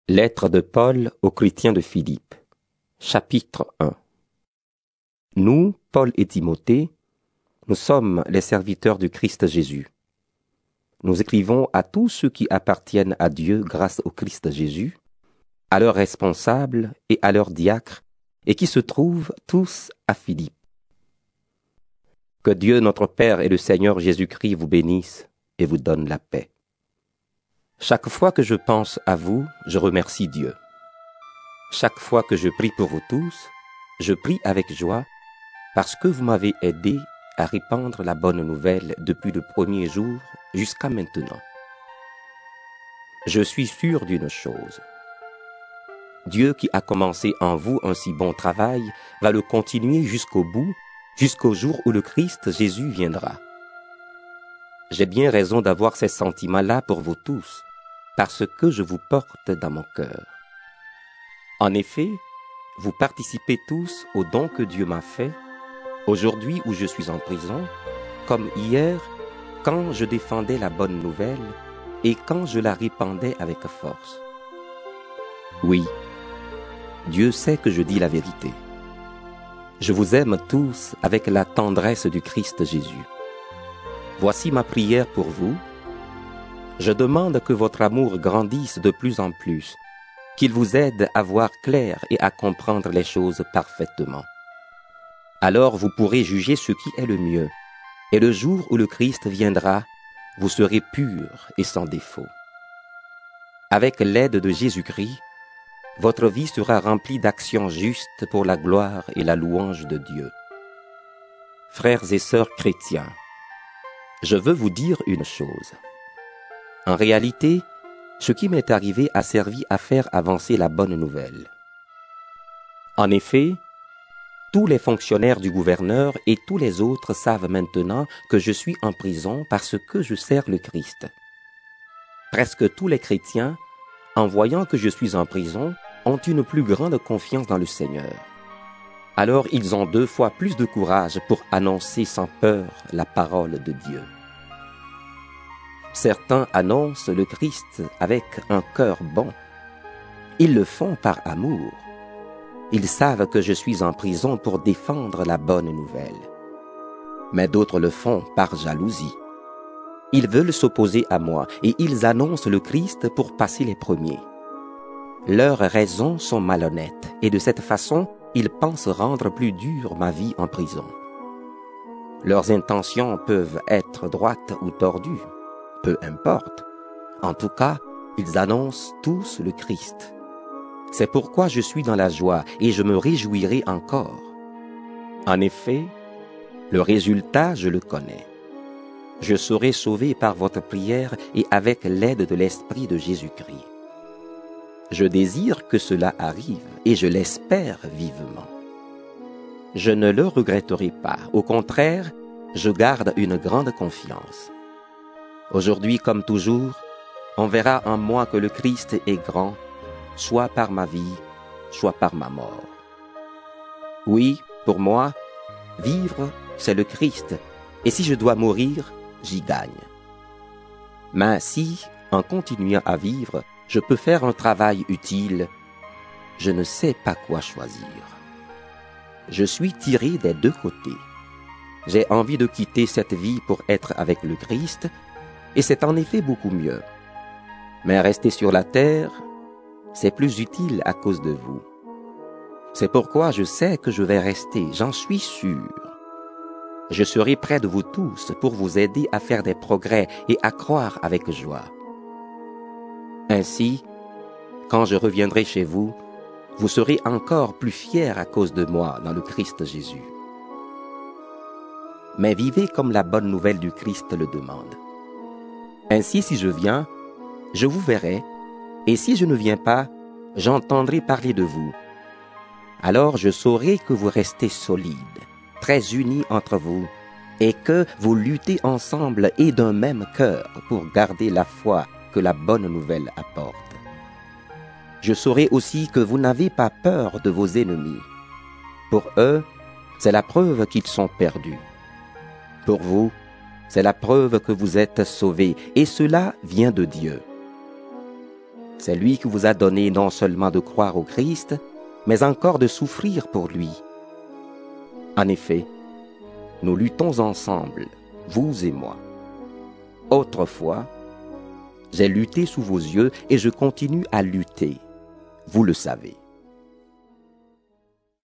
Lettre de Paul aux chrétiens de Philippe, chapitre 1. Nous, Paul et Timothée, nous sommes les serviteurs du Christ Jésus. Nous écrivons à tous ceux qui appartiennent à Dieu grâce au Christ Jésus, à leurs responsables et à leurs diacres, et qui se trouvent tous à Philippe. Que Dieu notre Père et le Seigneur Jésus-Christ vous bénissent et vous donne la paix. Chaque fois que je pense à vous, je remercie Dieu. Chaque fois que je prie pour vous tous, je prie avec joie parce que vous m'avez aidé à répandre la bonne nouvelle depuis le premier jour jusqu'à maintenant. Je suis sûr d'une chose. Dieu qui a commencé en vous un si bon travail va le continuer jusqu'au bout, jusqu'au jour où le Christ Jésus viendra. J'ai bien raison d'avoir ces sentiments-là pour vous tous, parce que je vous porte dans mon cœur. En effet, vous participez tous au don que Dieu m'a fait, aujourd'hui où je suis en prison, comme hier, quand je défendais la bonne nouvelle et quand je la répandais avec force. Oui, Dieu sait que je dis la vérité. Je vous aime tous avec la tendresse du Christ Jésus. Voici ma prière pour vous. Je demande que votre amour grandisse de plus en plus, qu'il vous aide à voir clair et à comprendre les choses parfaitement. Alors vous pourrez juger ce qui est le mieux, et le jour où le Christ viendra, vous serez purs et sans défaut. Avec l'aide de Jésus-Christ, votre vie sera remplie d'actions justes pour la gloire et la louange de Dieu. Frères et sœurs chrétiens, je veux vous dire une chose. En réalité, ce qui m'est arrivé a servi à faire avancer la bonne nouvelle. En effet, tous les fonctionnaires du gouverneur et tous les autres savent maintenant que je suis en prison parce que je sers le Christ. Presque tous les chrétiens, en voyant que je suis en prison, ont une plus grande confiance dans le Seigneur. Alors ils ont 2 fois plus de courage pour annoncer sans peur la parole de Dieu. Certains annoncent le Christ avec un cœur bon. Ils le font par amour. Ils savent que je suis en prison pour défendre la bonne nouvelle. Mais d'autres le font par jalousie. Ils veulent s'opposer à moi et ils annoncent le Christ pour passer les premiers. Leurs raisons sont malhonnêtes et de cette façon, ils pensent rendre plus dure ma vie en prison. Leurs intentions peuvent être droites ou tordues. Peu importe. En tout cas, ils annoncent tous le Christ. C'est pourquoi je suis dans la joie et je me réjouirai encore. En effet, le résultat, je le connais. Je serai sauvé par votre prière et avec l'aide de l'Esprit de Jésus-Christ. Je désire que cela arrive et je l'espère vivement. Je ne le regretterai pas. Au contraire, je garde une grande confiance. Aujourd'hui comme toujours, on verra en moi que le Christ est grand, soit par ma vie, soit par ma mort. Oui, pour moi, vivre, c'est le Christ, et si je dois mourir, j'y gagne. Mais si, en continuant à vivre, je peux faire un travail utile, je ne sais pas quoi choisir. Je suis tiré des 2 côtés. J'ai envie de quitter cette vie pour être avec le Christ, et c'est en effet beaucoup mieux. Mais rester sur la terre, c'est plus utile à cause de vous. C'est pourquoi je sais que je vais rester, j'en suis sûr. Je serai près de vous tous pour vous aider à faire des progrès et à croire avec joie. Ainsi, quand je reviendrai chez vous, vous serez encore plus fiers à cause de moi dans le Christ Jésus. Mais vivez comme la bonne nouvelle du Christ le demande. Ainsi, si je viens, je vous verrai, et si je ne viens pas, j'entendrai parler de vous. Alors je saurai que vous restez solides, très unis entre vous, et que vous luttez ensemble et d'un même cœur pour garder la foi que la bonne nouvelle apporte. Je saurai aussi que vous n'avez pas peur de vos ennemis. Pour eux, c'est la preuve qu'ils sont perdus. Pour vous, c'est la preuve que vous êtes sauvés, et cela vient de Dieu. C'est lui qui vous a donné non seulement de croire au Christ, mais encore de souffrir pour lui. En effet, nous luttons ensemble, vous et moi. Autrefois, j'ai lutté sous vos yeux et je continue à lutter, vous le savez.